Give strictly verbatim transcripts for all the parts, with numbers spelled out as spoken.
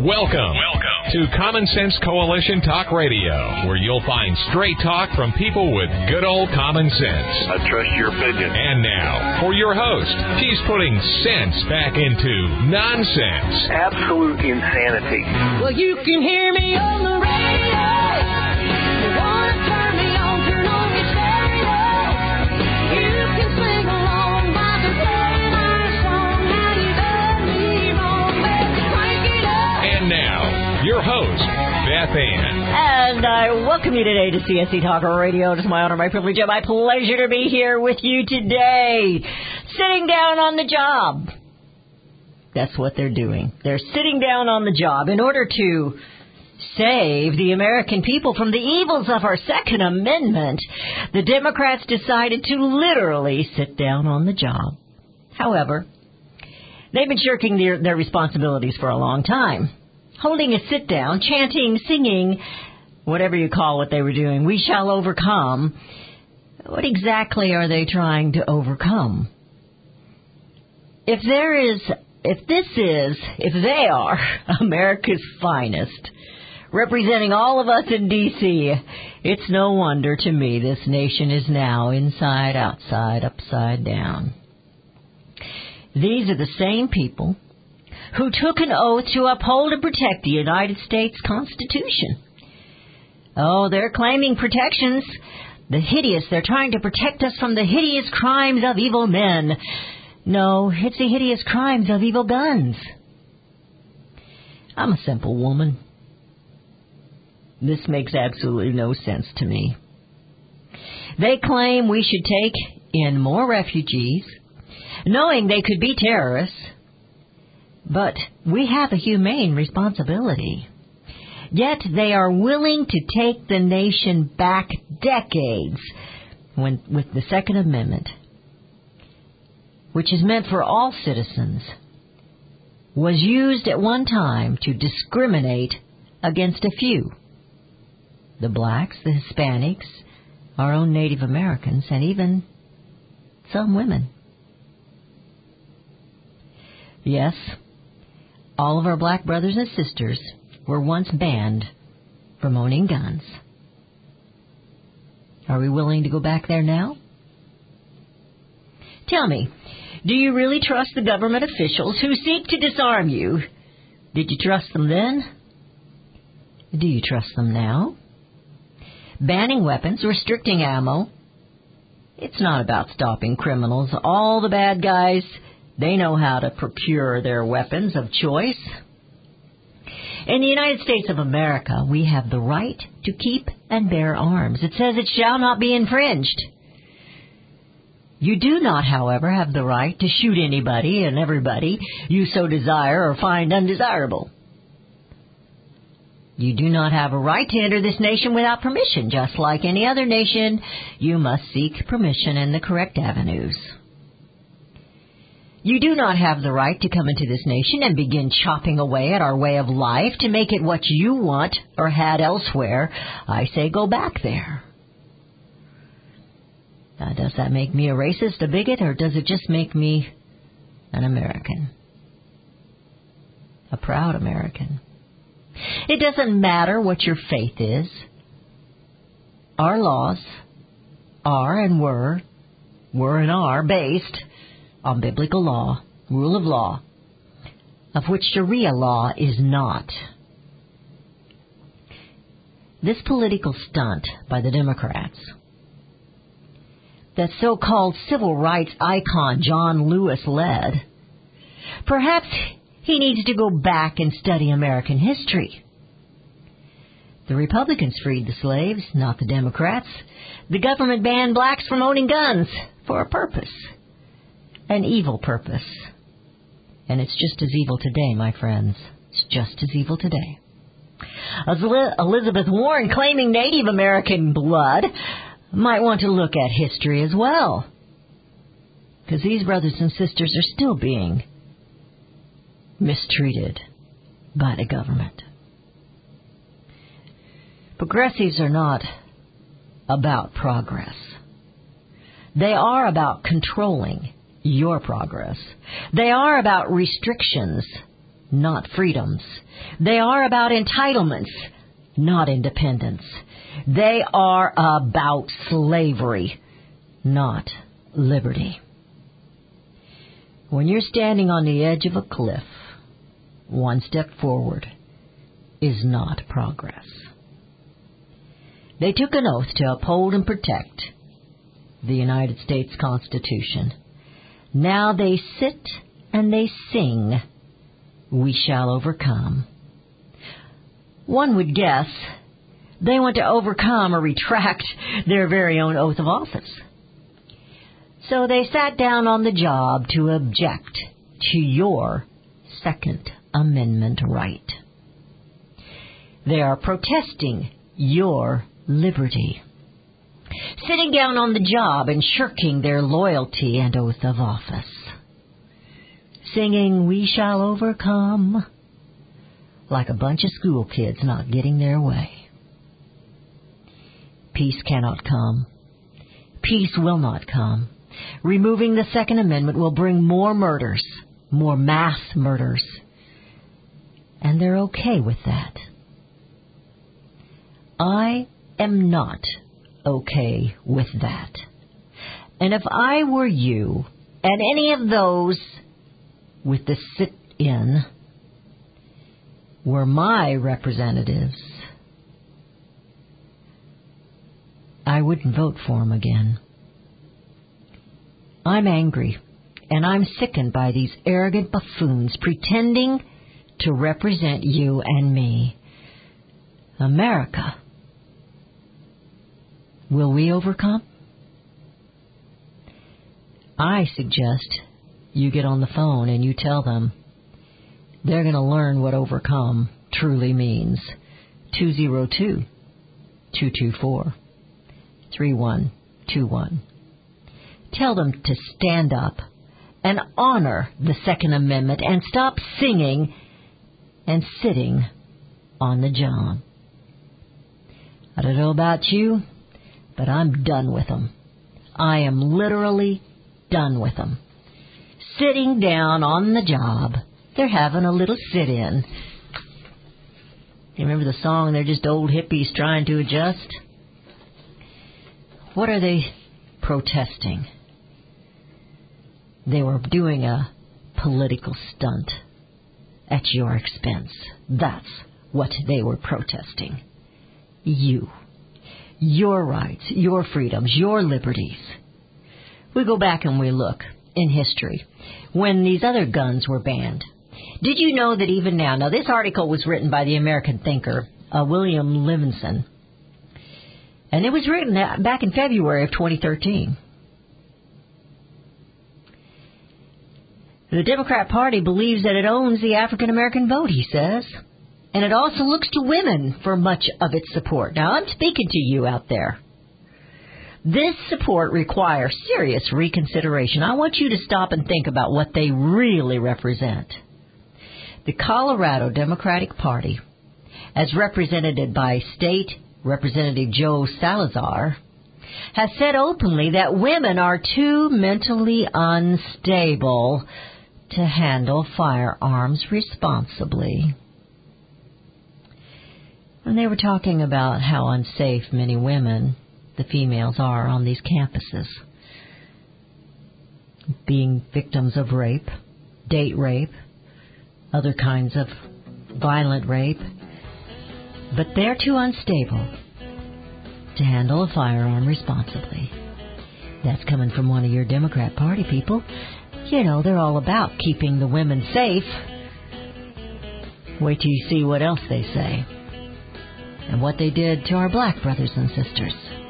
Welcome, Welcome to Common Sense Coalition Talk Radio, where you'll find straight talk from people with good old common sense. I trust your opinion. And now, for your host, she's putting sense back into nonsense. Absolute insanity. Well, you can hear me on the radio. You want to turn me on, turn on your stereo. You can sing along while they're playing our song. How you done me wrong, baby, crank it up. And now, your host, Beth Ann. And I welcome you today to C S C Talk Radio. It is my honor, my privilege, and my pleasure to be here with you today. Sitting down on the job. That's what they're doing. They're sitting down on the job in order to save the American people from the evils of our Second Amendment. The Democrats decided to literally sit down on the job. However, they've been shirking their, their responsibilities for a long time. Holding a sit down, chanting, singing, whatever you call what they were doing, we shall overcome. What exactly are they trying to overcome? If there is, if this is, if they are America's finest, representing all of us in D C, it's no wonder to me this nation is now inside, outside, upside down. These are the same people who took an oath to uphold and protect the United States Constitution. Oh, they're claiming protections. The hideous, they're trying to protect us from the hideous crimes of evil men. No, it's the hideous crimes of evil guns. I'm a simple woman. This makes absolutely no sense to me. They claim we should take in more refugees, knowing they could be terrorists. But we have a humane responsibility. Yet they are willing to take the nation back decades when, with the Second Amendment, which is meant for all citizens, was used at one time to discriminate against a few. The blacks, the Hispanics, our own Native Americans, and even some women. Yes, all of our black brothers and sisters were once banned from owning guns. Are we willing to go back there now? Tell me, do you really trust the government officials who seek to disarm you? Did you trust them then? Do you trust them now? Banning weapons, restricting ammo. It's not about stopping criminals. All the bad guys, they know how to procure their weapons of choice. In the United States of America, we have the right to keep and bear arms. It says it shall not be infringed. You do not, however, have the right to shoot anybody and everybody you so desire or find undesirable. You do not have a right to enter this nation without permission. Just like any other nation, you must seek permission in the correct avenues. You do not have the right to come into this nation and begin chopping away at our way of life to make it what you want or had elsewhere. I say go back there. Now, does that make me a racist, a bigot, or does it just make me an American? A proud American. It doesn't matter what your faith is. Our laws are and were, were and are based on biblical law, rule of law, of which Sharia law is not. This political stunt by the Democrats, that so-called civil rights icon John Lewis led, perhaps he needs to go back and study American history. The Republicans freed the slaves, not the Democrats. The government banned blacks from owning guns for a purpose. An evil purpose. And it's just as evil today, my friends. It's just as evil today. Elizabeth Warren, claiming Native American blood, might want to look at history as well. Because these brothers and sisters are still being mistreated by the government. Progressives are not about progress. They are about controlling your progress. They are about restrictions not freedoms. They are about entitlements, not independence. They are about slavery, not liberty. When you're standing on the edge of a cliff, one step forward is not progress. They took an oath to uphold and protect the United States Constitution. Now they sit and they sing, "We shall overcome." One would guess they want to overcome or retract their very own oath of office. So they sat down on the job to object to your Second Amendment right. They are protesting your liberty, sitting down on the job and shirking their loyalty and oath of office, singing "We shall overcome" like a bunch of school kids not getting their way. Peace cannot come. Peace will not come. Removing the Second Amendment will bring more murders, more mass murders, and they're okay with that. I am not okay with that. And if I were you and any of those with the sit-in were my representatives, I wouldn't vote for them again. I'm angry, and I'm sickened by these arrogant buffoons pretending to represent you and me. America. Will we overcome? I suggest you get on the phone and you tell them they're going to learn what overcome truly means. two oh two, two two four, three one two one. Tell them to stand up and honor the Second Amendment and stop singing and sitting on the job. I don't know about you, but I'm done with them. I am literally done with them. Sitting down on the job, they're having a little sit-in. You remember the song, "They're just old hippies trying to adjust"? What are they protesting? They were doing a political stunt at your expense. That's what they were protesting. You. Your rights, your freedoms, your liberties. We go back and we look in history when these other guns were banned. Did you know that even now, now this article was written by the American thinker, uh, William Livingston, and it was written back in February of twenty thirteen. The Democrat Party believes that it owns the African American vote, he says. And it also looks to women for much of its support. Now, I'm speaking to you out there. This support requires serious reconsideration. I want you to stop and think about what they really represent. The Colorado Democratic Party, as represented by State Representative Joe Salazar, has said openly that women are too mentally unstable to handle firearms responsibly. And they were talking about how unsafe many women, the females, are on these campuses, being victims of rape, date rape, other kinds of violent rape. But they're too unstable to handle a firearm responsibly. That's coming from one of your Democrat Party people. You know, they're all about keeping the women safe. Wait till you see what else they say. And what they did to our black brothers and sisters.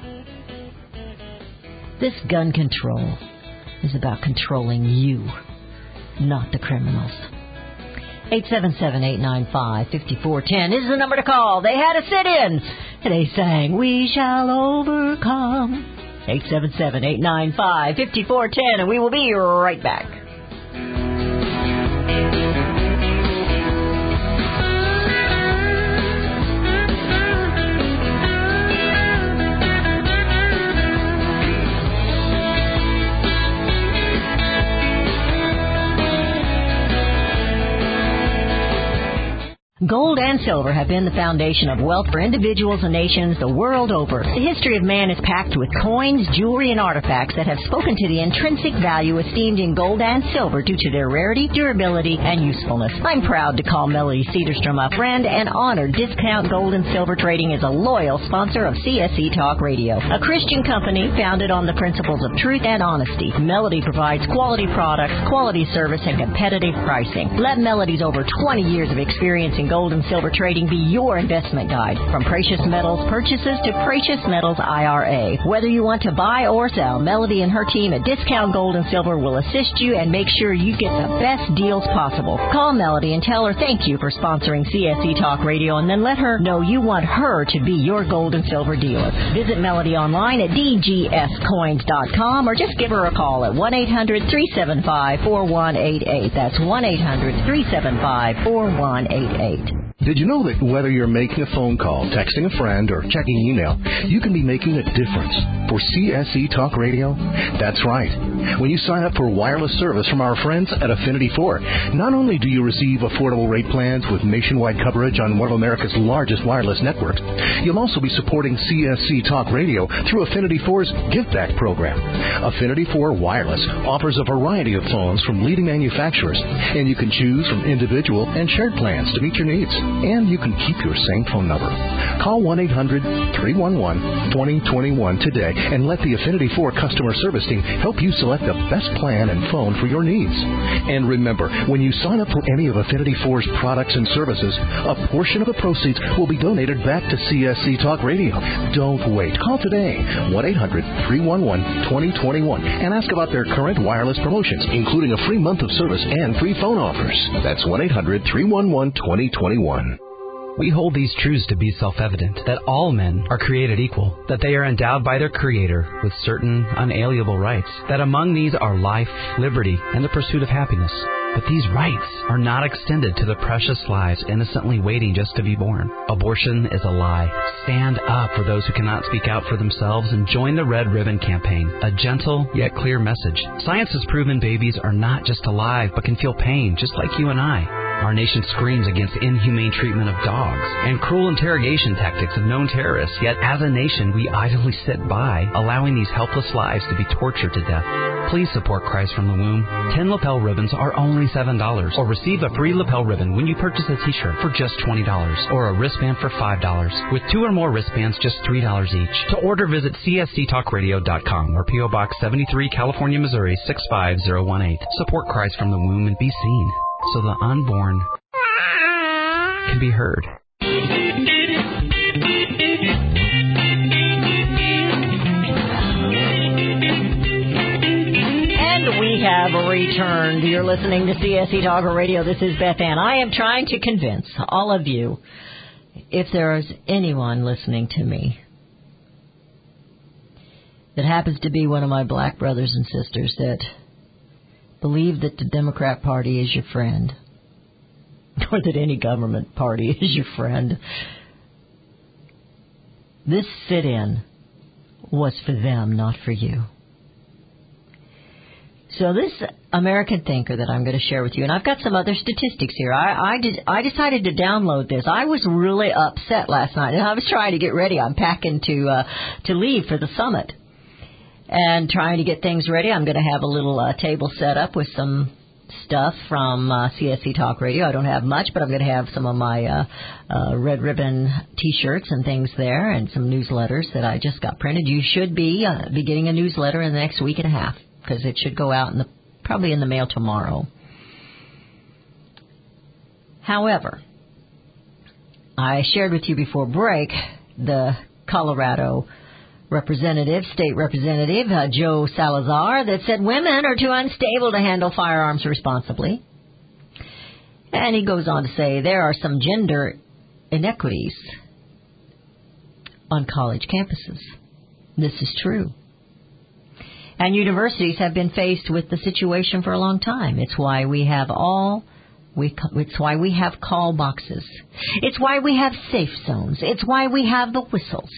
This gun control is about controlling you, not the criminals. eight seven seven, eight nine five, five four one zero is the number to call. They had a sit-in. And they sang, "We shall overcome." eight seven seven, eight nine five, five four one zero, and we will be right back. Gold and silver have been the foundation of wealth for individuals and nations the world over. The history of man is packed with coins, jewelry, and artifacts that have spoken to the intrinsic value esteemed in gold and silver due to their rarity, durability, and usefulness. I'm proud to call Melody Cedarstrom a friend and honored Discount Gold and Silver Trading is a loyal sponsor of C S E Talk Radio, a Christian company founded on the principles of truth and honesty. Melody provides quality products, quality service, and competitive pricing. Let Melody's over twenty years of experience in gold and silver trading be your investment guide. From precious metals purchases to precious metals I R A. Whether you want to buy or sell, Melody and her team at Discount Gold and Silver will assist you and make sure you get the best deals possible. Call Melody and tell her thank you for sponsoring C S E Talk Radio, and then let her know you want her to be your gold and silver dealer. Visit Melody online at d g s coins dot com or just give her a call at one eight hundred three seven five four one eight eight. That's one eight hundred three seven five four one eight eight. Did you know that whether you're making a phone call, texting a friend, or checking email, you can be making a difference for C S E Talk Radio? That's right. When you sign up for wireless service from our friends at Affinity four, not only do you receive affordable rate plans with nationwide coverage on one of America's largest wireless networks, you'll also be supporting C S E Talk Radio through Affinity four's Give Back program. Affinity four Wireless offers a variety of phones from leading manufacturers, and you can choose from individual and shared plans to meet your needs. And you can keep your same phone number. Call one eight hundred three one one two zero two one today and let the Affinity four customer service team help you select the best plan and phone for your needs. And remember, when you sign up for any of Affinity four's products and services, a portion of the proceeds will be donated back to C S C Talk Radio. Don't wait. Call today, one eight hundred three one one two zero two one, and ask about their current wireless promotions, including a free month of service and free phone offers. That's one eight hundred three one one two zero two one. We hold these truths to be self-evident, that all men are created equal, that they are endowed by their Creator with certain unalienable rights, that among these are life, liberty, and the pursuit of happiness. But these rights are not extended to the precious lives innocently waiting just to be born. Abortion is a lie. Stand up for those who cannot speak out for themselves and join the Red Ribbon Campaign, a gentle yet clear message. Science has proven babies are not just alive but can feel pain just like you and I. Our nation screams against inhumane treatment of dogs and cruel interrogation tactics of known terrorists, yet as a nation we idly sit by, allowing these helpless lives to be tortured to death. Please support Christ from the Womb. Ten lapel ribbons are only seven dollars, or receive a free lapel ribbon when you purchase a t-shirt for just twenty dollars, or a wristband for five dollars. With two or more wristbands, just three dollars each. To order, visit c s c talk radio dot com or P O Box seventy-three, California, Missouri, six five zero one eight. Support Christ from the Womb and be seen, so the unborn can be heard. And we have returned. You're listening to C S E Talker Radio. This is Beth Ann. I am trying to convince all of you, if there is anyone listening to me that happens to be one of my black brothers and sisters that believe that the Democrat Party is your friend, or that any government party is your friend, this sit-in was for them, not for you. So this American thinker that I'm going to share with you, and I've got some other statistics here. I I, did, I decided to download this. I was really upset last night, and I was trying to get ready. I'm packing to uh, to leave for the summit and trying to get things ready. I'm going to have a little uh, table set up with some stuff from uh, C S C Talk Radio. I don't have much, but I'm going to have some of my uh, uh, Red Ribbon T-shirts and things there, and some newsletters that I just got printed. You should be uh, be getting a newsletter in the next week and a half, because it should go out in the probably in the mail tomorrow. However, I shared with you before break the Colorado representative, state representative, uh, Joe Salazar, that said women are too unstable to handle firearms responsibly. And he goes on to say there are some gender inequities on college campuses. This is true. And universities have been faced with the situation for a long time. It's why we have all, we, it's why we have call boxes. It's why we have safe zones. It's why we have the whistles.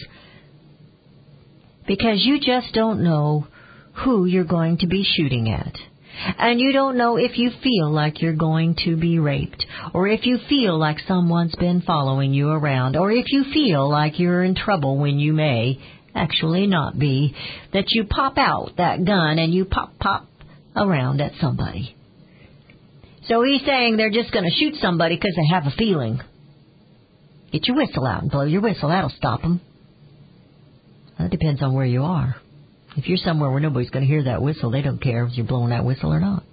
Because you just don't know who you're going to be shooting at. And you don't know if you feel like you're going to be raped, or if you feel like someone's been following you around, or if you feel like you're in trouble when you may actually not be, that you pop out that gun and you pop, pop around at somebody. So he's saying they're just going to shoot somebody because they have a feeling. Get your whistle out and blow your whistle. That'll stop them. That depends on where you are. If you're somewhere where nobody's going to hear that whistle, they don't care if you're blowing that whistle or not.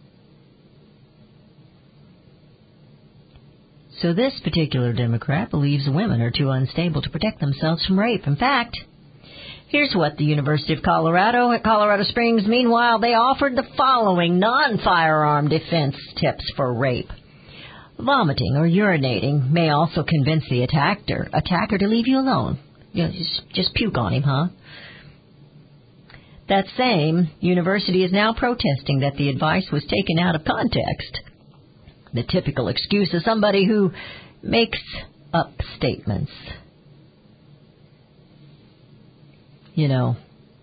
So this particular Democrat believes women are too unstable to protect themselves from rape. In fact, here's what the University of Colorado at Colorado Springs, meanwhile, they offered the following non-firearm defense tips for rape. Vomiting or urinating may also convince the attacker, attacker to leave you alone. You know, just, just puke on him, huh? That same university is now protesting that the advice was taken out of context. The typical excuse is somebody who makes up statements. You know,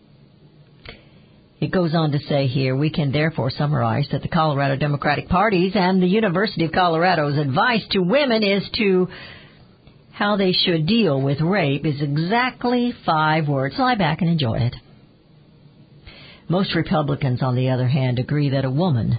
it goes on to say here, we can therefore summarize that the Colorado Democratic Party's and the University of Colorado's advice to women is to how they should deal with rape is exactly five words. Lie back and enjoy it. Most Republicans, on the other hand, agree that a woman,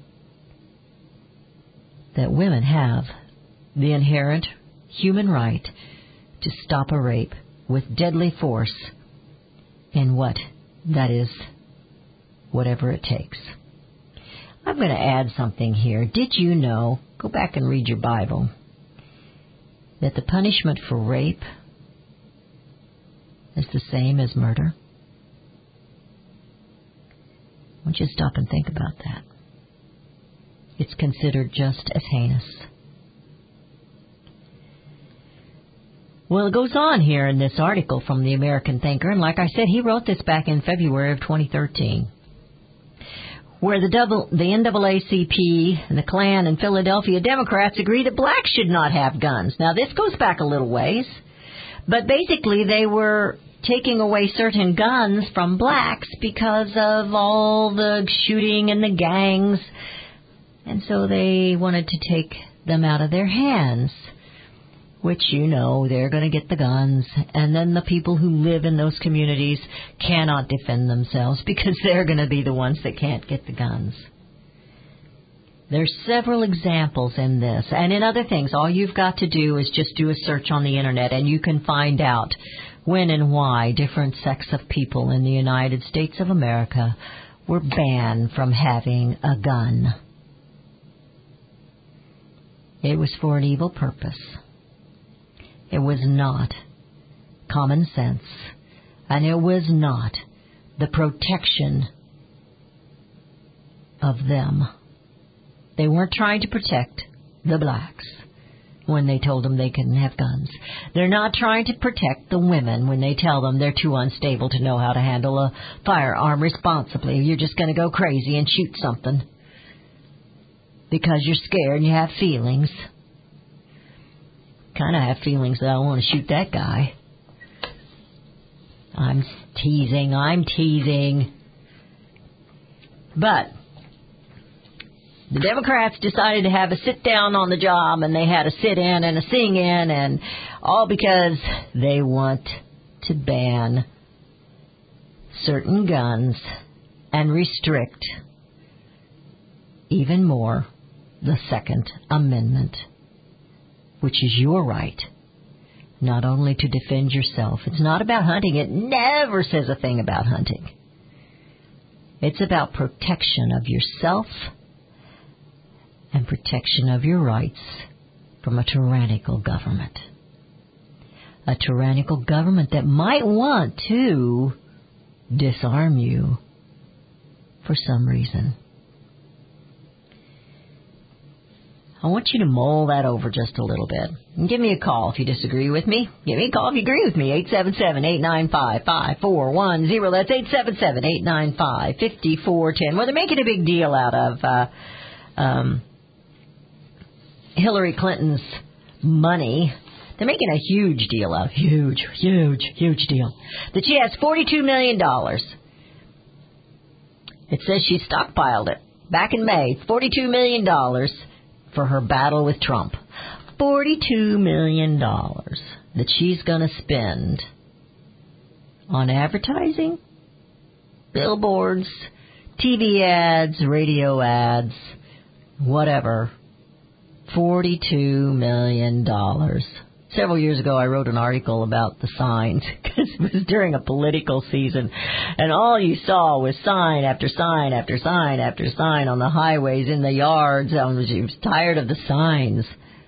that women have the inherent human right to stop a rape with deadly force in what that is, whatever it takes. I'm going to add something here. Did you know, go back and read your Bible, that the punishment for rape is the same as murder? I want you to stop and think about that. It's considered just as heinous. Well, it goes on here in this article from the American Thinker, and like I said, he wrote this back in February of twenty thirteen, where the, double, the N double A C P and the Klan and Philadelphia Democrats agree that blacks should not have guns. Now, this goes back a little ways, but basically they were taking away certain guns from blacks because of all the shooting and the gangs, and so they wanted to take them out of their hands, which, you know, they're going to get the guns, and then the people who live in those communities cannot defend themselves because they're going to be the ones that can't get the guns. There's several examples in this, and in other things. All you've got to do is just do a search on the Internet, and you can find out when and why different sects of people in the United States of America were banned from having a gun. It was for an evil purpose. It was not common sense, and it was not the protection of them. They weren't trying to protect the blacks when they told them they couldn't have guns. They're not trying to protect the women when they tell them they're too unstable to know how to handle a firearm responsibly. You're just going to go crazy and shoot something because you're scared and you have feelings. Kind of have feelings that I want to shoot that guy. I'm teasing, I'm teasing. But the Democrats decided to have a sit-down on the job, and they had a sit-in and a sing-in, and all because they want to ban certain guns and restrict even more the Second Amendment, which is your right not only to defend yourself. It's not about hunting. It never says a thing about hunting. It's about protection of yourself and protection of your rights from a tyrannical government. A tyrannical government that might want to disarm you for some reason. I want you to mull that over just a little bit. And give me a call if you disagree with me. Give me a call if you agree with me. eight seven seven, eight nine five, five four one zero. That's eight seven seven, eight nine five, five four one zero. Well, they're making a big deal out of uh, um, Hillary Clinton's money. They're making a huge deal out of Huge, huge, huge deal. That she has forty-two million dollars. It says she stockpiled it back in May, forty-two million dollars for her battle with Trump. forty-two million dollars that she's going to spend on advertising, billboards, T V ads, radio ads, whatever. forty-two million dollars. Several years ago, I wrote an article about the signs because it was during a political season, and all you saw was sign after sign after sign after sign on the highways, in the yards. I was, I was tired of the signs.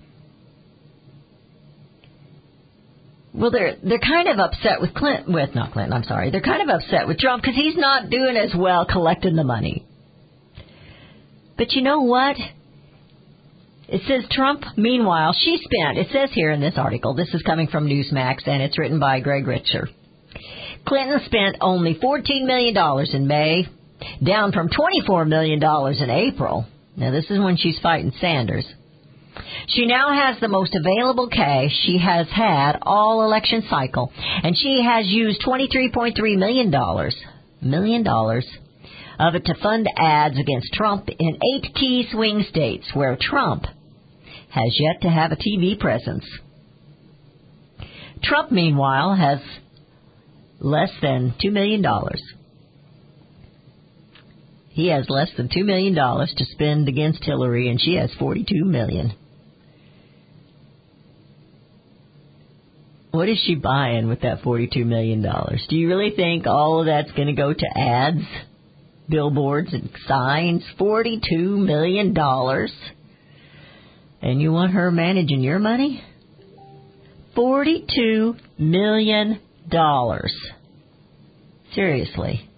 Well, they're they're kind of upset with Clinton, with not Clinton. I'm sorry, they're kind of upset with Trump because he's not doing as well collecting the money. But you know what? It says Trump, meanwhile, she spent, it says here in this article, this is coming from Newsmax, and it's written by Greg Richer. Clinton spent only fourteen million dollars in May, down from twenty-four million dollars in April. Now, this is when she's fighting Sanders. She now has the most available cash she has had all election cycle, and she has used twenty-three point three million dollars, million dollars of it to fund ads against Trump in eight key swing states where Trump has yet to have a T V presence. Trump, meanwhile, has less than two million dollars. He has less than two million dollars to spend against Hillary, and she has forty-two million dollars. What is she buying with that forty-two million dollars? Do you really think all of that's going to go to ads, billboards, and signs? forty-two million dollars? And you want her managing your money? forty-two million dollars. Seriously.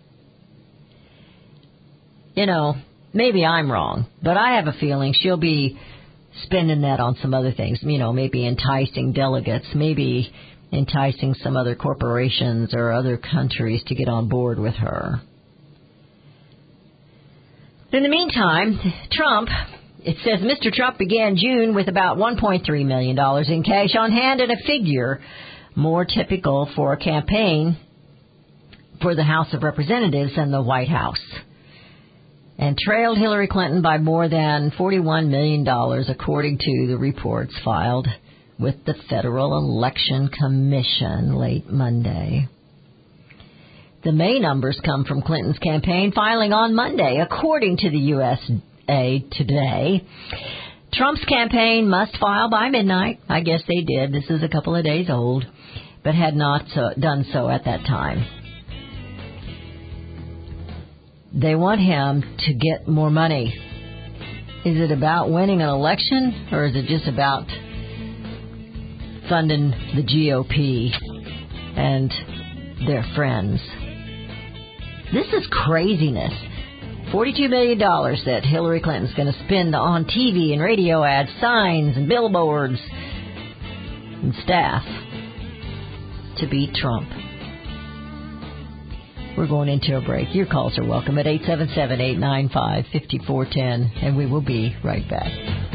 You know, maybe I'm wrong, but I have a feeling she'll be spending that on some other things. You know, maybe enticing delegates, maybe enticing some other corporations or other countries to get on board with her. In the meantime, Trump, it says Mister Trump began June with about one point three million dollars in cash on hand, and a figure more typical for a campaign for the House of Representatives than the White House, and trailed Hillary Clinton by more than forty-one million dollars, according to the reports filed with the Federal Election Commission late Monday. The May numbers come from Clinton's campaign filing on Monday, according to the U S A Today. Trump's campaign must file by midnight. I guess they did. This is a couple of days old, but had not so, done so at that time. They want him to get more money. Is it about winning an election, or is it just about funding the G O P and their friends? This is craziness. forty-two million dollars that Hillary Clinton's going to spend on T V and radio ads, signs and billboards and staff to beat Trump. We're going into a break. Your calls are welcome at eight seven seven, eight nine five, five four one zero, and we will be right back.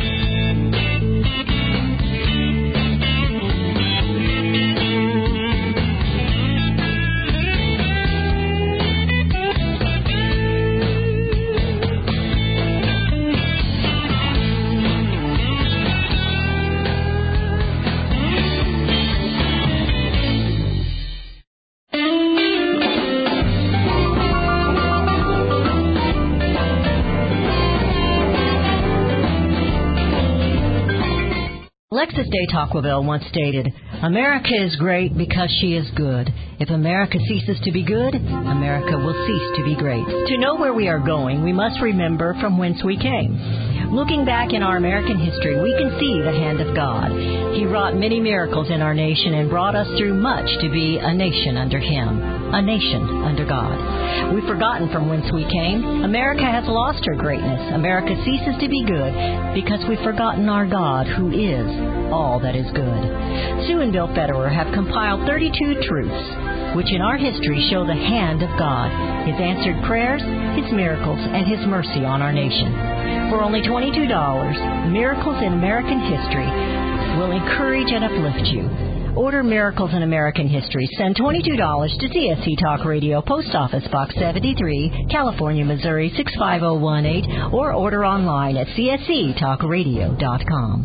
Alexis de Tocqueville once stated, "America is great because she is good. If America ceases to be good, America will cease to be great." To know where we are going, we must remember from whence we came. Looking back in our American history, we can see the hand of God. He wrought many miracles in our nation and brought us through much to be a nation under Him, a nation under God. We've forgotten from whence we came. America has lost her greatness. America ceases to be good because we've forgotten our God, who is all that is good. Sue and Bill Federer have compiled thirty-two truths which in our history show the hand of God, His answered prayers, His miracles, and His mercy on our nation. For only twenty-two dollars, Miracles in American History will encourage and uplift you. Order Miracles in American History. Send twenty-two dollars to C S C Talk Radio, Post Office Box seventy-three, California, Missouri six five zero one eight, or order online at C S C talk radio dot com.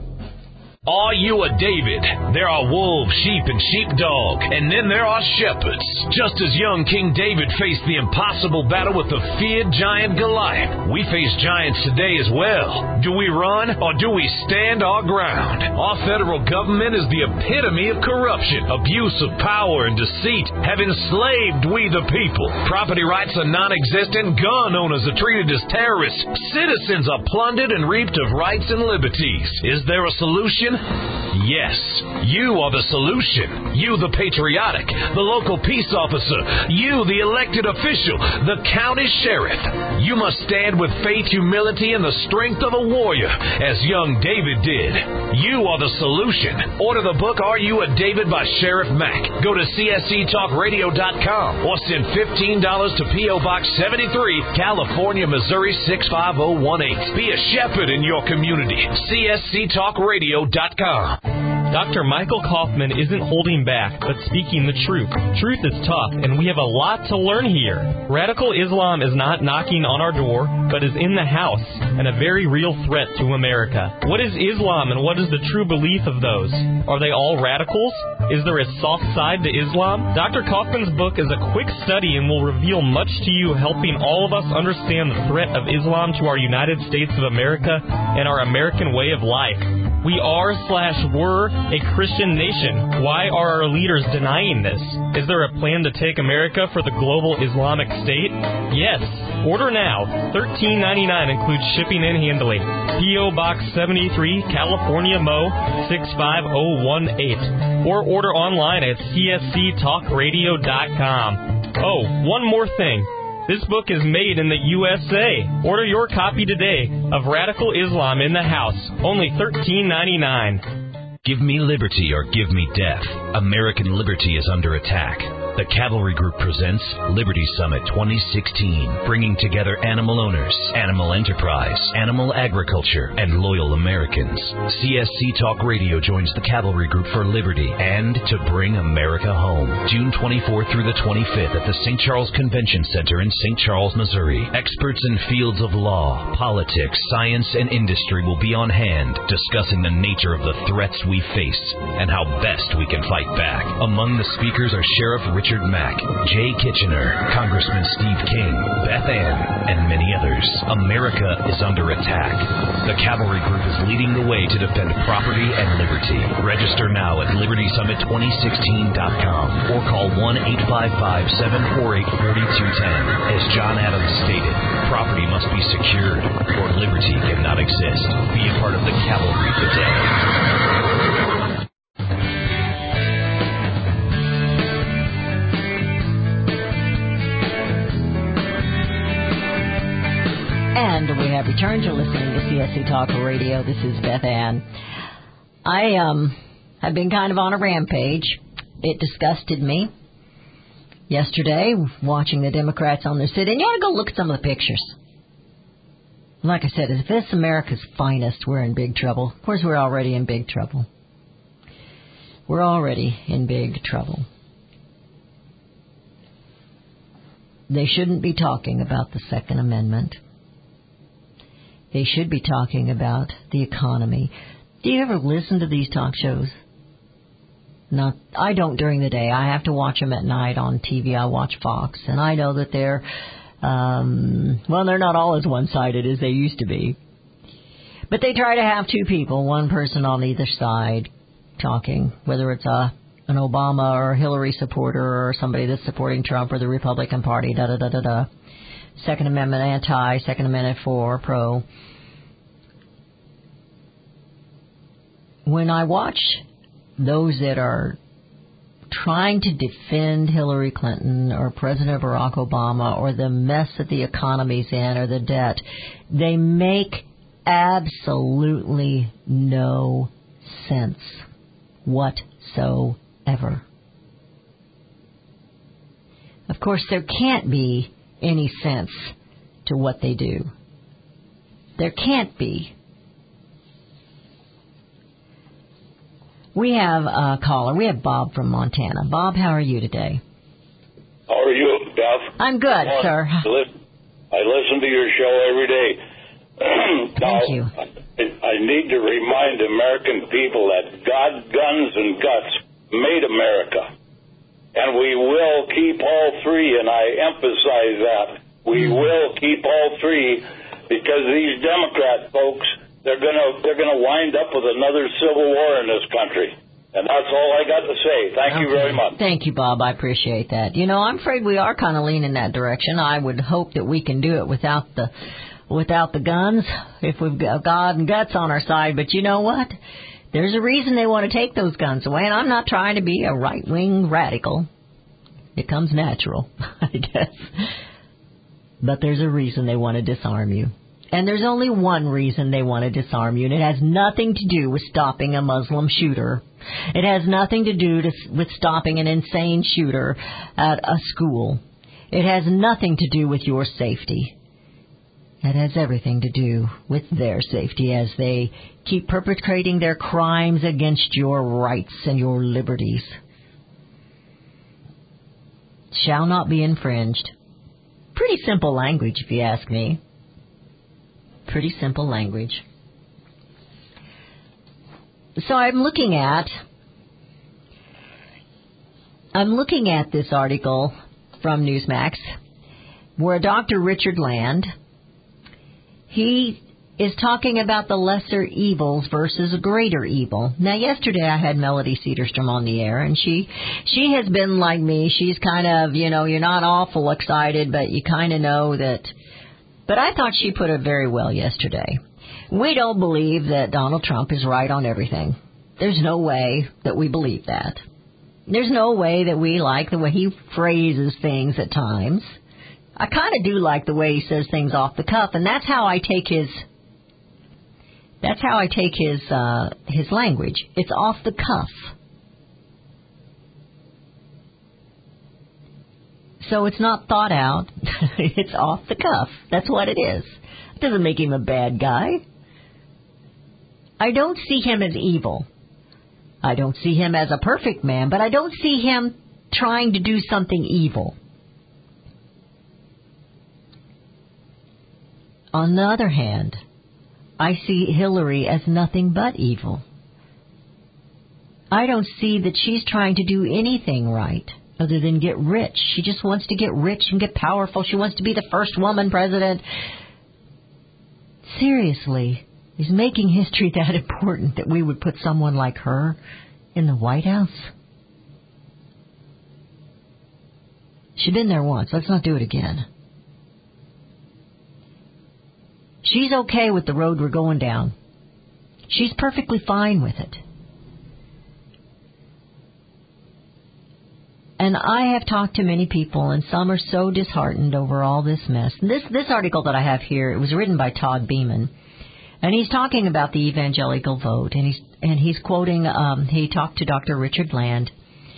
Are you a David? There are wolves, sheep, and sheepdog, and then there are shepherds. Just as young King David faced the impossible battle with the feared giant Goliath, we face giants today as well. Do we run or do we stand our ground? Our federal government is the epitome of corruption, abuse of power, and deceit have enslaved we the people. Property rights are non-existent. Gun owners are treated as terrorists. Citizens are plundered and reaped of rights and liberties. Is there a solution? Yes, you are the solution. You, the patriotic, the local peace officer, you, the elected official, the county sheriff. You must stand with faith, humility, and the strength of a warrior, as young David did. You are the solution. Order the book, Are You a David by Sheriff Mack. Go to C S C talk radio dot com or send fifteen dollars to P O Box seventy-three, California, Missouri six five zero one eight. Be a shepherd in your community. C S C talk radio dot com. Doctor Michael Kaufman isn't holding back, but speaking the truth. Truth is tough, and we have a lot to learn here. Radical Islam is not knocking on our door, but is in the house, and a very real threat to America. What is Islam, and what is the true belief of those? Are they all radicals? Is there a soft side to Islam? Doctor Kaufman's book is a quick study and will reveal much to you, helping all of us understand the threat of Islam to our United States of America and our American way of life. We are slash were a Christian nation. Why are our leaders denying this? Is there a plan to take America for the global Islamic State? Yes. Order now. thirteen ninety-nine includes shipping and handling. P O Box seventy-three, California, Mo six five zero one eight. Or order online at C S C talk radio dot com. Oh, one more thing. This book is made in the U S A. Order your copy today of Radical Islam in the House. Only thirteen ninety-nine. Give me liberty or give me death. American liberty is under attack. The Cavalry Group presents Liberty Summit twenty sixteen, bringing together animal owners, animal enterprise, animal agriculture, and loyal Americans. C S C Talk Radio joins the Cavalry Group for liberty and to bring America home. June twenty-fourth through the twenty-fifth at the Saint Charles Convention Center in Saint Charles, Missouri. Experts in fields of law, politics, science, and industry will be on hand discussing the nature of the threats we face and how best we can fight back. Among the speakers are Sheriff Richard Richard Mack, Jay Kitchener, Congressman Steve King, Beth Ann, and many others. America is under attack. The Cavalry Group is leading the way to defend property and liberty. Register now at liberty summit twenty sixteen dot com or call one eight five five, seven four eight, four two one zero. As John Adams stated, property must be secured or liberty cannot exist. Be a part of the Cavalry today. And we have returned. You're listening to C S C Talk Radio. This is Beth Ann. I um have been kind of on a rampage. It disgusted me yesterday watching the Democrats on their sit-in. You ought to go look at some of the pictures. Like I said, if this America's finest, we're in big trouble. Of course, we're already in big trouble. We're already in big trouble. They shouldn't be talking about the Second Amendment. They should be talking about the economy. Do you ever listen to these talk shows? Not, I don't during the day. I have to watch them at night on T V. I watch Fox, and I know that they're, um, well, they're not all as one-sided as they used to be. But they try to have two people, one person on either side, talking, whether it's a an Obama or Hillary supporter or somebody that's supporting Trump or the Republican Party, da-da-da-da-da. Second Amendment anti, Second Amendment for, pro. When I watch those that are trying to defend Hillary Clinton or President Barack Obama or the mess that the economy's in or the debt, they make absolutely no sense whatsoever. Of course, there can't be any sense to what they do. There can't be. We have a caller. We have Bob from Montana. Bob, how are you today? How are you, Beth? I'm good, I sir. I listen to your show every day. Thank now, you. I, I need to remind American people that God, guns, and guts made America. And we will keep all three, and I emphasize that. We mm. will keep all three because these Democrat folks, they're gonna they're gonna wind up with another civil war in this country. And that's all I got to say. Thank okay. you very much. Thank you, Bob. I appreciate that. You know, I'm afraid we are kind of leaning that direction. I would hope that we can do it without the without the guns, if we've got God and guts on our side. But you know what? There's a reason they want to take those guns away, and I'm not trying to be a right-wing radical. It comes natural, I guess. But there's a reason they want to disarm you. And there's only one reason they want to disarm you, and it has nothing to do with stopping a Muslim shooter. It has nothing to do to, with stopping an insane shooter at a school. It has nothing to do with your safety. It has everything to do with their safety as they keep perpetrating their crimes against your rights and your liberties. Shall not be infringed. Pretty simple language, if you ask me. Pretty simple language. So I'm looking at, I'm looking at this article from Newsmax where Doctor Richard Land, he is talking about the lesser evils versus a greater evil. Now, yesterday I had Melody Cedarstrom on the air, and she she has been like me. She's kind of, you know, you're not awful excited, but you kind of know that. But I thought she put it very well yesterday. We don't believe that Donald Trump is right on everything. There's no way that we believe that. There's no way that we like the way he phrases things at times. I kind of do like the way he says things off the cuff, and that's how I take his That's how I take his uh, his language. It's off the cuff. So it's not thought out. It's off the cuff. That's what it is. It doesn't make him a bad guy. I don't see him as evil. I don't see him as a perfect man, but I don't see him trying to do something evil. On the other hand, I see Hillary as nothing but evil. I don't see that she's trying to do anything right other than get rich. She just wants to get rich and get powerful. She wants to be the first woman president. Seriously, is making history that important that we would put someone like her in the White House? She's been there once. Let's not do it again. She's okay with the road we're going down. She's perfectly fine with it. And I have talked to many people, and some are so disheartened over all this mess. And this this article that I have here, it was written by Todd Beeman, and he's talking about the evangelical vote, and he's and he's quoting. Um, he talked to Doctor Richard Land,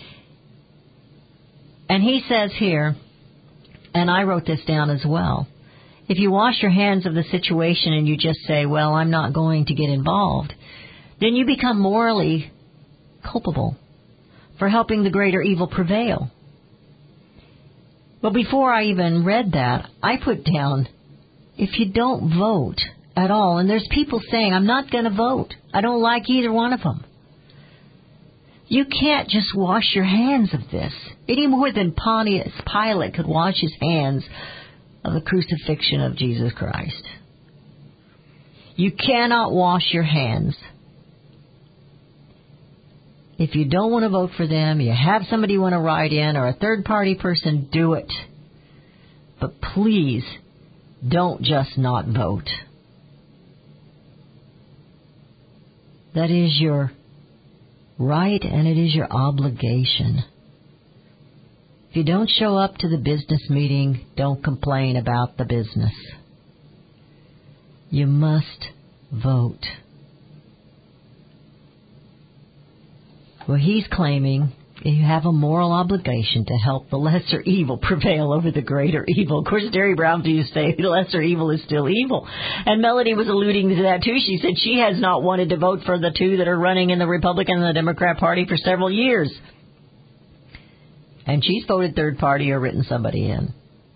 and he says here, and I wrote this down as well. If you wash your hands of the situation and you just say, well, I'm not going to get involved, then you become morally culpable for helping the greater evil prevail. But before I even read that, I put down, if you don't vote at all, and there's people saying, I'm not going to vote. I don't like either one of them. You can't just wash your hands of this, any more than Pontius Pilate could wash his hands of the crucifixion of Jesus Christ. You cannot wash your hands. If you don't want to vote for them, you have somebody you want to write in or a third-party person, do it. But please, don't just not vote. That is your right and it is your obligation. If you don't show up to the business meeting, don't complain about the business. You must vote. Well, he's claiming, You have a moral obligation to help the lesser evil prevail over the greater evil. Of course, Derry Brown used to say the lesser evil is still evil. And Melody was alluding to that, too. She said she has not wanted to vote for the two that are running in the Republican and the Democrat Party for several years. And she's voted third party or written somebody in.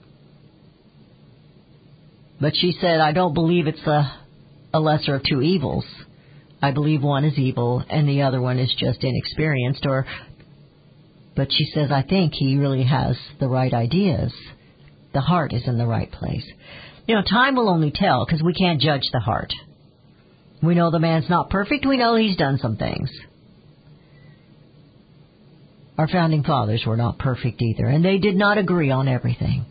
But she said, I don't believe it's a, a lesser of two evils. I believe one is evil and the other one is just inexperienced or... But she says, I think he really has the right ideas. The heart is in the right place. You know, time will only tell because we can't judge the heart. We know the man's not perfect. We know he's done some things. Our founding fathers were not perfect either, and they did not agree on everything.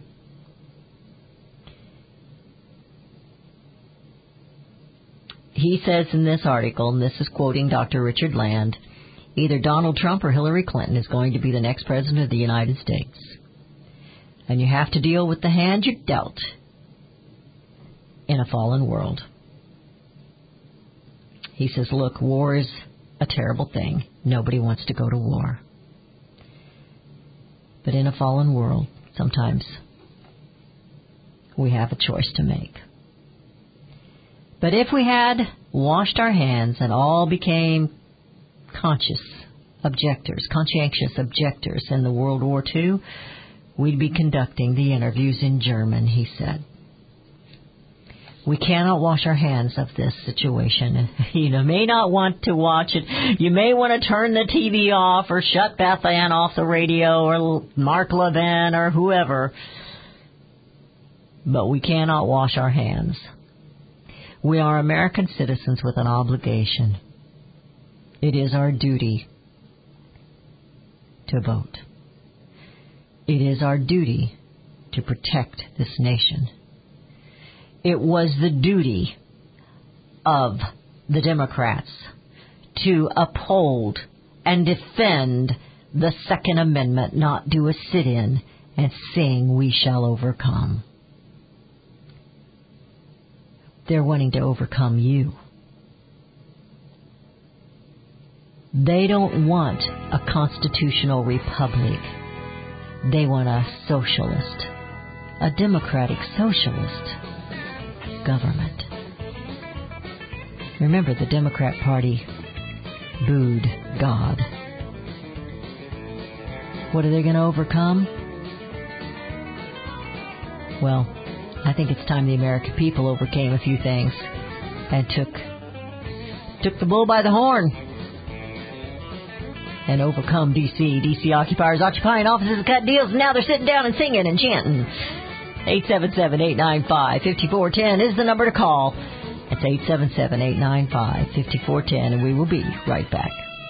He says in this article, and this is quoting Doctor Richard Land, either Donald Trump or Hillary Clinton is going to be the next president of the United States. And you have to deal with the hand you're dealt in a fallen world. He says, look, war is a terrible thing. Nobody wants to go to war. But in a fallen world, sometimes we have a choice to make. But if we had washed our hands and all became conscious objectors, conscientious objectors in the World War Two, we'd be conducting the interviews in German, he said. We cannot wash our hands of this situation. You know, may not want to watch it. You may want to turn the T V off or shut Beth Ann off the radio or Mark Levin or whoever. But we cannot wash our hands. We are American citizens with an obligation. It is our duty to vote. It is our duty to protect this nation. It was the duty of the Democrats to uphold and defend the Second Amendment, not do a sit-in and sing, "We shall overcome." They're wanting to overcome you. They don't want a constitutional republic. They want a socialist, a democratic socialist government. Remember, the Democrat Party booed God. What are they going to overcome? Well, I think it's time the American people overcame a few things and took took the bull by the horn and overcome D C. D C occupiers occupying offices and cut deals, and now they're sitting down and singing and chanting. eight seven seven, eight nine five, five four one zero is the number to call. It's eight seven seven, eight nine five, five four one zero, and we will be right back.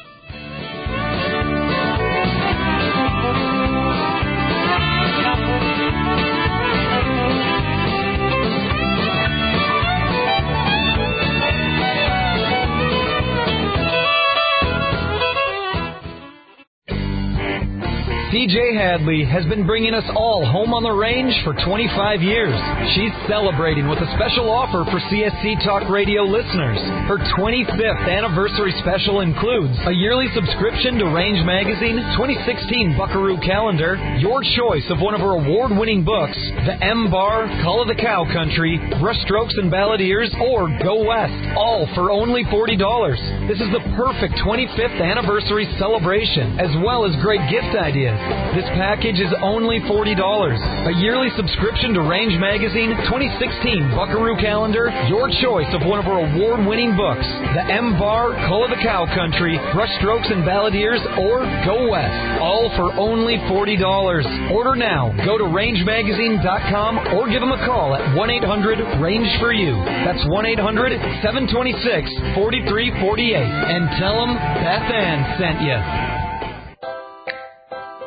C J Hadley has been bringing us all home on the range for twenty-five years. She's celebrating with a special offer for C S C Talk Radio listeners. Her twenty-fifth anniversary special includes a yearly subscription to Range Magazine, twenty sixteen Buckaroo Calendar, your choice of one of her award-winning books, The M-Bar, Call of the Cow Country, Brushstrokes and Balladeers, or Go West, all for only forty dollars. This is the perfect twenty-fifth anniversary celebration, as well as great gift ideas. This package is only forty dollars. A yearly subscription to Range Magazine, twenty sixteen Buckaroo Calendar, your choice of one of our award-winning books, The M-Bar, Call of the Cow Country, Brushstrokes and Balladeers, or Go West, all for only forty dollars. Order now. Go to range magazine dot com or give them a call at one eight hundred range for you. That's one eight hundred, seven two six, four three four eight. And tell them Beth Ann sent you.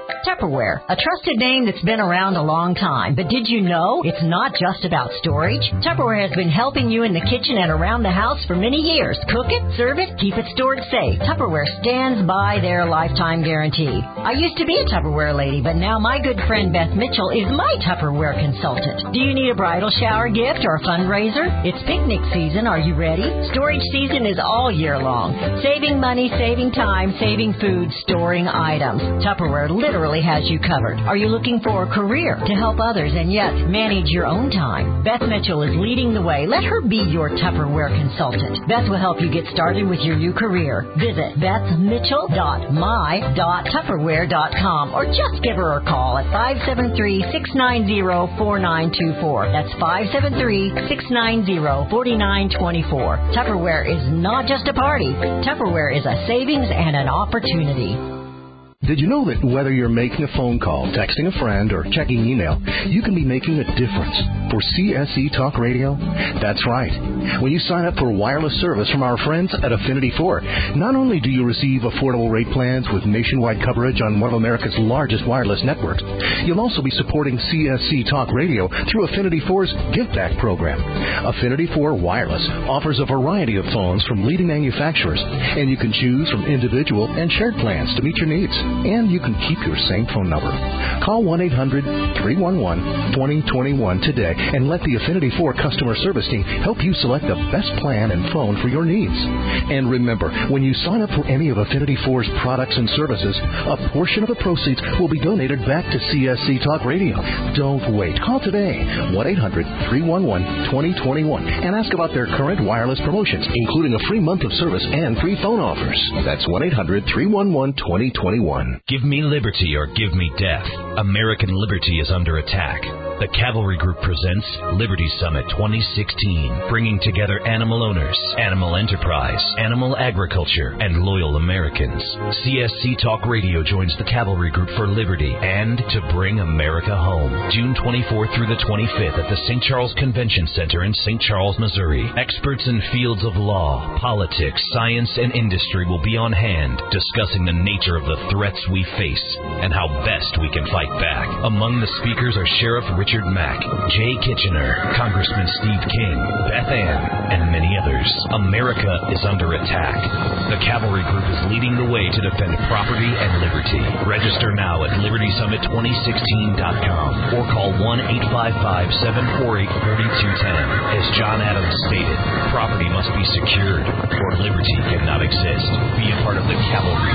Tupperware, a trusted name that's been around a long time. But did you know it's not just about storage? Tupperware has been helping you in the kitchen and around the house for many years. Cook it, serve it, keep it stored safe. Tupperware stands by their lifetime guarantee. I used to be a Tupperware lady, but now my good friend Beth Mitchell is my Tupperware consultant. Do you need a bridal shower gift or a fundraiser? It's picnic season. Are you ready? Storage season is all year long. Saving money, saving time, saving food, storing items. Tupperware literally has you covered. Are you looking for a career to help others and yet manage your own time? Beth Mitchell is leading the way. Let her be your Tupperware consultant. Beth will help you get started with your new career. Visit beth mitchell dot my dot tupperware dot com or just give her a call at five seven three, six nine zero, four nine two four. That's five seven three, six nine zero, four nine two four. Tupperware is not just a party. Tupperware is a savings and an opportunity. Did you know that whether you're making a phone call, texting a friend, or checking email, you can be making a difference for C S E Talk Radio? That's right. When you sign up for wireless service from our friends at Affinity four, not only do you receive affordable rate plans with nationwide coverage on one of America's largest wireless networks, you'll also be supporting C S C Talk Radio through Affinity four's Give Back program. Affinity four Wireless offers a variety of phones from leading manufacturers, and you can choose from individual and shared plans to meet your needs. And you can keep your same phone number. Call one eight hundred, three one one, two zero two one today and let the Affinity four customer service team help you select the best plan and phone for your needs. And remember, when you sign up for any of Affinity four's products and services, a portion of the proceeds will be donated back to C S C Talk Radio. Don't wait. Call today, one eight hundred, three one one, two zero two one, and ask about their current wireless promotions, including a free month of service and free phone offers. That's one eight hundred, three one one, two zero two one. Give me liberty or give me death. American liberty is under attack. The Cavalry Group presents Liberty Summit twenty sixteen, bringing together animal owners, animal enterprise, animal agriculture, and loyal Americans. C S C Talk Radio joins the Cavalry Group for liberty and to bring America home. June twenty-fourth through the twenty-fifth at the Saint Charles Convention Center in Saint Charles, Missouri. Experts in fields of law, politics, science, and industry will be on hand discussing the nature of the threats we face and how best we can fight back. Among the speakers are Sheriff Richard Mack, Jay Kitchener, Congressman Steve King, Beth Ann, and many others. America is under attack. The Cavalry Group is leading the way to defend property and liberty. Register now at liberty summit twenty sixteen dot com or call one eight five five, seven four eight, four two one zero. As John Adams stated, property must be secured or liberty cannot exist. Be a part of the Cavalry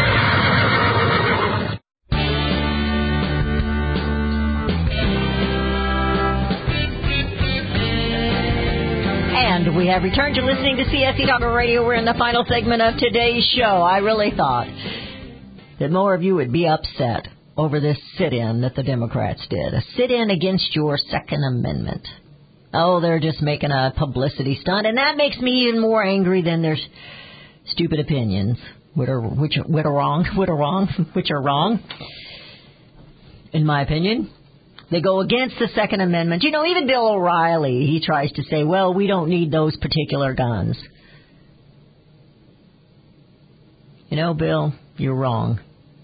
today. And we have returned to listening to C S C Talk Radio. We're in the final segment of today's show. I really thought that more of you would be upset over this sit-in that the Democrats did. A sit-in against your Second Amendment. Oh, they're just making a publicity stunt, and that makes me even more angry than their stupid opinions, which are, which, which are wrong, which are wrong, which are wrong, in my opinion. They go against the Second Amendment. You know, even Bill O'Reilly, he tries to say, well, we don't need those particular guns. You know, Bill, you're wrong.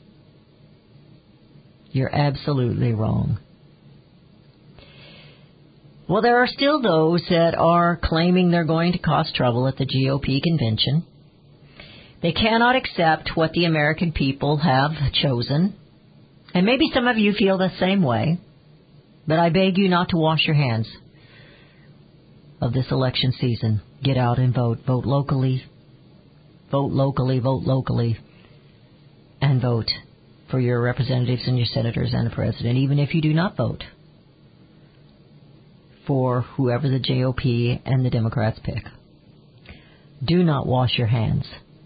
You're absolutely wrong. Well, there are still those that are claiming they're going to cause trouble at the G O P convention. They cannot accept what the American people have chosen. And maybe some of you feel the same way. But I beg you not to wash your hands of this election season. Get out and vote. Vote locally. Vote locally. Vote locally. And vote for your representatives and your senators and the president, even if you do not vote for whoever the J O P and the Democrats pick. Do not wash your hands.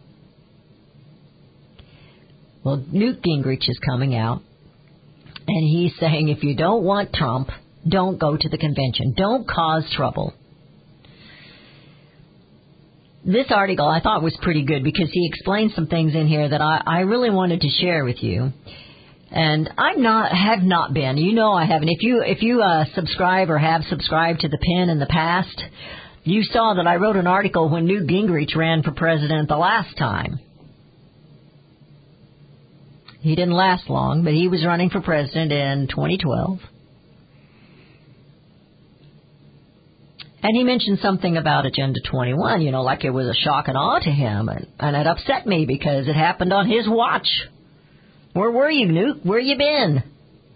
Well, Newt Gingrich is coming out. And he's saying if you don't want Trump, don't go to the convention. Don't cause trouble. This article I thought was pretty good because he explained some things in here that I, I really wanted to share with you. And I'm not, have not been, you know I haven't. If you, if you uh, subscribe or have subscribed to The Pen in the past, you saw that I wrote an article when Newt Gingrich ran for president the last time. He didn't last long, but he was running for president in twenty twelve. And he mentioned something about Agenda twenty-one, you know, like it was a shock and awe to him. And, and it upset me because it happened on his watch. Where were you, Newt? Where you been?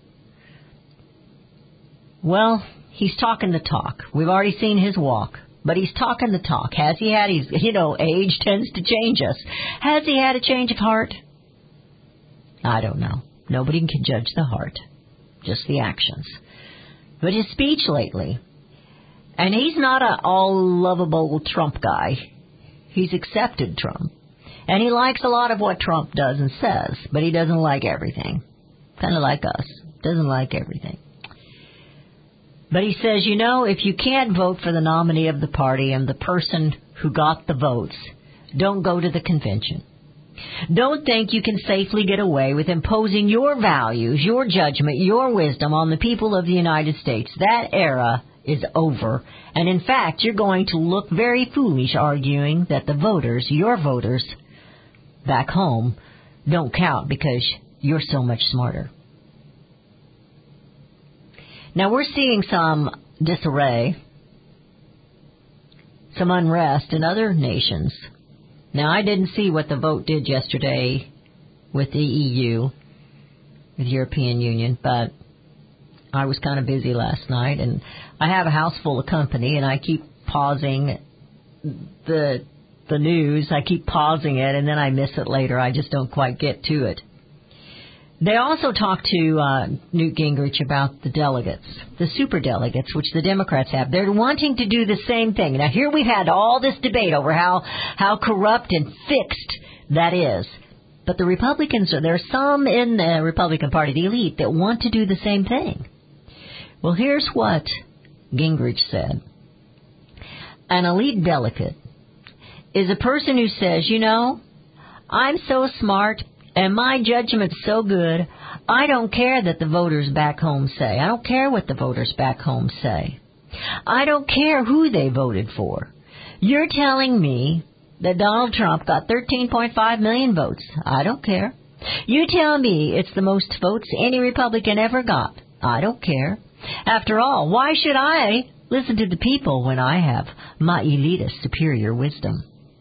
Well, he's talking the talk. We've already seen his walk. But he's talking the talk. Has he had, he's, you know, age tends to change us. Has he had a change of heart? I don't know. Nobody can judge the heart. Just the actions. But his speech lately, and he's not an all-lovable Trump guy. He's accepted Trump. And he likes a lot of what Trump does and says, but he doesn't like everything. Kind of like us. Doesn't like everything. But he says, you know, if you can't vote for the nominee of the party and the person who got the votes, don't go to the convention. Don't think you can safely get away with imposing your values, your judgment, your wisdom on the people of the United States. That era is over. And in fact, you're going to look very foolish arguing that the voters, your voters, back home, don't count because you're so much smarter. Now, we're seeing some disarray, some unrest in other nations. Now, I didn't see what the vote did yesterday with the E U, with the European Union, but I was kind of busy last night, and I have a house full of company, and I keep pausing the the news. I keep pausing it, and then I miss it later. I just don't quite get to it. They also talked to uh, Newt Gingrich about the delegates, the super delegates, which the Democrats have. They're wanting to do the same thing. Now, here we've had all this debate over how, how corrupt and fixed that is. But the Republicans, there are some in the Republican Party, the elite, that want to do the same thing. Well, here's what Gingrich said. An elite delegate is a person who says, you know, I'm so smart and my judgment's so good, I don't care that the voters back home say. I don't care what the voters back home say. I don't care who they voted for. You're telling me that Donald Trump got thirteen point five million votes. I don't care. You tell me it's the most votes any Republican ever got. I don't care. After all, why should I listen to the people when I have my elitist superior wisdom?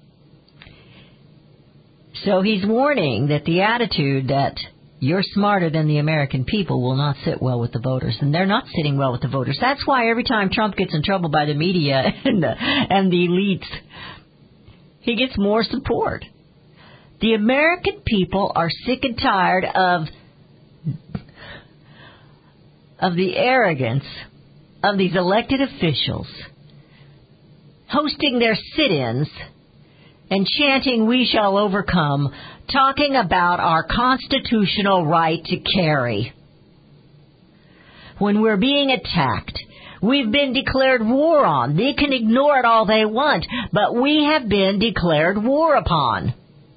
So he's warning that the attitude that you're smarter than the American people will not sit well with the voters. And they're not sitting well with the voters. That's why every time Trump gets in trouble by the media and the, and the elites, he gets more support. The American people are sick and tired of, of the arrogance of these elected officials hosting their sit-ins and chanting, we shall overcome, talking about our constitutional right to carry. When we're being attacked, we've been declared war on. They can ignore it all they want, but we have been declared war upon.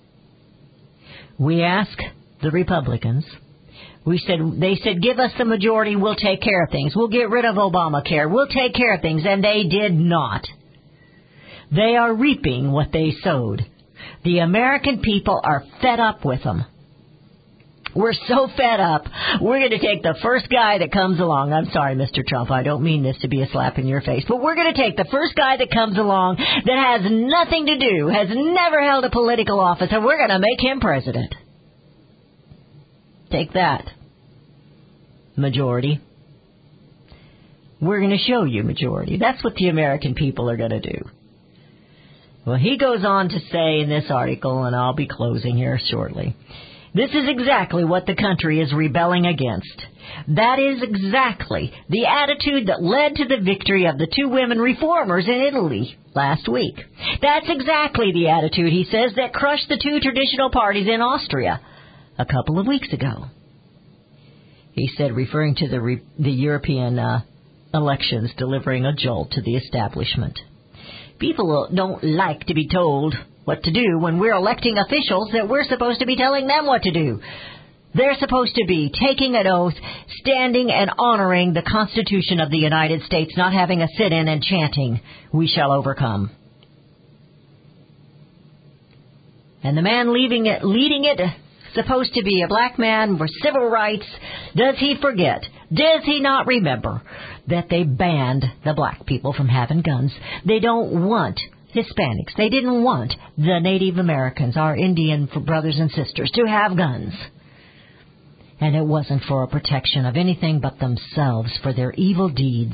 We asked the Republicans, we said, they said, give us the majority, we'll take care of things. We'll get rid of Obamacare. We'll take care of things, and they did not. They are reaping what they sowed. The American people are fed up with them. We're so fed up, we're going to take the first guy that comes along. I'm sorry, Mister Trump, I don't mean this to be a slap in your face, but we're going to take the first guy that comes along that has nothing to do, has never held a political office, and we're going to make him president. Take that, majority. We're going to show you, majority. That's what the American people are going to do. Well, he goes on to say in this article, and I'll be closing here shortly, this is exactly what the country is rebelling against. That is exactly the attitude that led to the victory of the two women reformers in Italy last week. That's exactly the attitude, he says, that crushed the two traditional parties in Austria a couple of weeks ago. He said, referring to the, re- the European uh, elections delivering a jolt to the establishment. People don't like to be told what to do when we're electing officials that we're supposed to be telling them what to do. They're supposed to be taking an oath, standing and honoring the Constitution of the United States, not having a sit-in and chanting, we shall overcome. And the man leading it, leading it supposed to be a black man for civil rights, does he forget, does he not remember that they banned the black people from having guns? They don't want Hispanics. They didn't want the Native Americans, our Indian brothers and sisters, to have guns. And it wasn't for a protection of anything but themselves, for their evil deeds.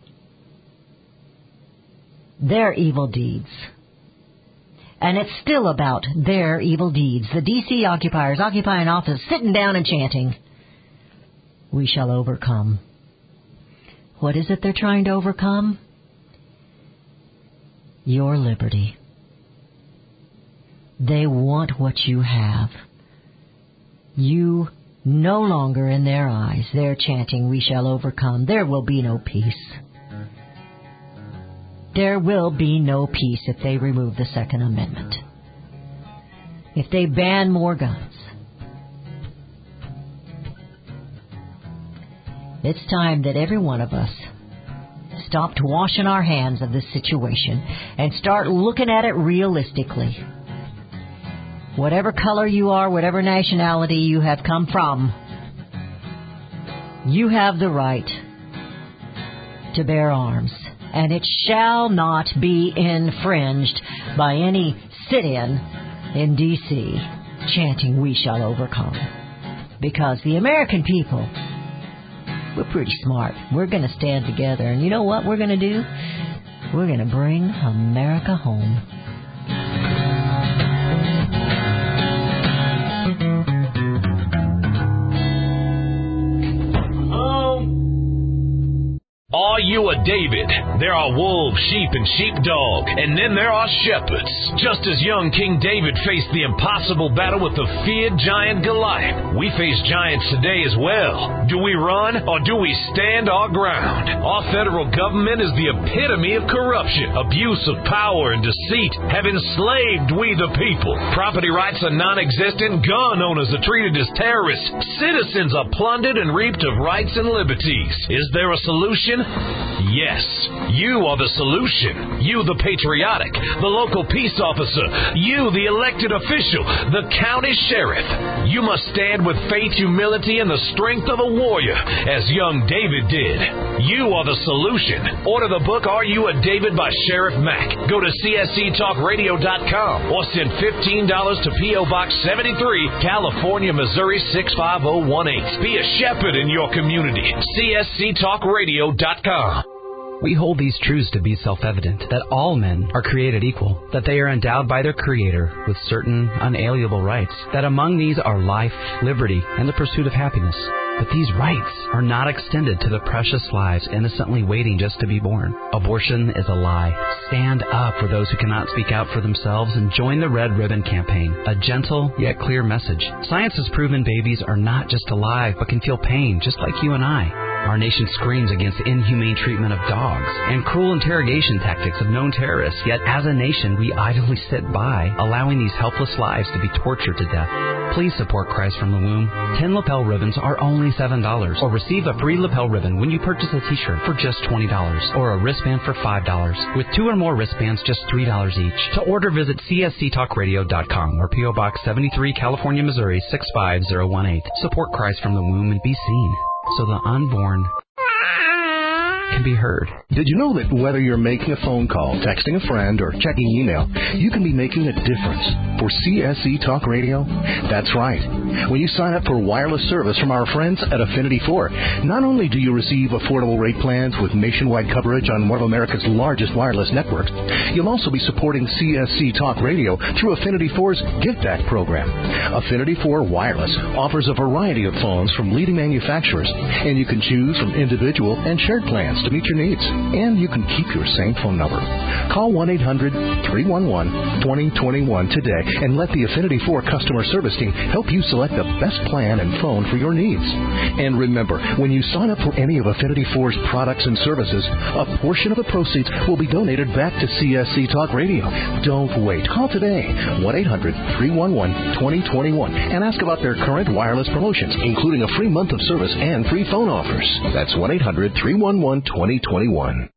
Their evil deeds. And it's still about their evil deeds. The D C occupiers occupying office, sitting down and chanting, "We shall overcome." What is it they're trying to overcome? Your liberty. They want what you have. You no longer, in their eyes, they're chanting, "We shall overcome." There will be no peace. There will be no peace if they remove the Second Amendment. If they ban more guns. It's time that every one of us stopped washing our hands of this situation and start looking at it realistically. Whatever color you are, whatever nationality you have come from, you have the right to bear arms. And it shall not be infringed by any sit-in in D C chanting, "We shall overcome." Because the American people, we're pretty smart. We're going to stand together. And you know what we're going to do? We're going to bring America home. Are you a David? There are wolves, sheep, and sheepdog, and then there are shepherds. Just as young King David faced the impossible battle with the feared giant Goliath, we face giants today as well. Do we run or do we stand our ground? Our federal government is the epitome of corruption, abuse of power, and deceit have enslaved we the people. Property rights are non-existent, gun owners are treated as terrorists, citizens are plundered and reaped of rights and liberties. Is there a solution? Yes, you are the solution. You, the patriotic, the local peace officer, you, the elected official, the county sheriff. You must stand with faith, humility, and the strength of a warrior, as young David did. You are the solution. Order the book, Are You a David by Sheriff Mack. Go to C S C talk radio dot com or send fifteen dollars to P O Box seventy-three, California, Missouri six five zero one eight. Be a shepherd in your community. C S C talk radio dot com. We hold these truths to be self-evident, that all men are created equal, that they are endowed by their Creator with certain unalienable rights, that among these are life, liberty, and the pursuit of happiness. But these rights are not extended to the precious lives innocently waiting just to be born. Abortion is a lie. Stand up for those who cannot speak out for themselves and join the Red Ribbon Campaign, a gentle yet clear message. Science has proven babies are not just alive, but can feel pain just like you and I. Our nation screams against inhumane treatment of dogs and cruel interrogation tactics of known terrorists, yet as a nation we idly sit by, allowing these helpless lives to be tortured to death. Please support Christ from the Womb. Ten lapel ribbons are only seven dollars, or receive a free lapel ribbon when you purchase a t-shirt for just twenty dollars, or a wristband for five dollars. With two or more wristbands, just three dollars each. To order, visit C S C talk radio dot com or P O Box seventy-three, California, Missouri six five zero one eight. Support Christ from the Womb and be seen, so the unborn can be heard. Did you know that whether you're making a phone call, texting a friend, or checking email, you can be making a difference for C S C Talk Radio? That's right. When you sign up for wireless service from our friends at Affinity four, not only do you receive affordable rate plans with nationwide coverage on one of America's largest wireless networks, you'll also be supporting C S C Talk Radio through Affinity four's Gift Act program. Affinity four Wireless offers a variety of phones from leading manufacturers, and you can choose from individual and shared plans to meet your needs. And you can keep your same phone number. Call one eight hundred, three one one, two zero two one today and let the Affinity four customer service team help you select the best plan and phone for your needs. And remember, when you sign up for any of Affinity four's products and services, a portion of the proceeds will be donated back to C S C Talk Radio. Don't wait. Call today, one eight hundred, three one one, two zero two one, and ask about their current wireless promotions, including a free month of service and free phone offers. That's one eight hundred, three one one, two zero two one.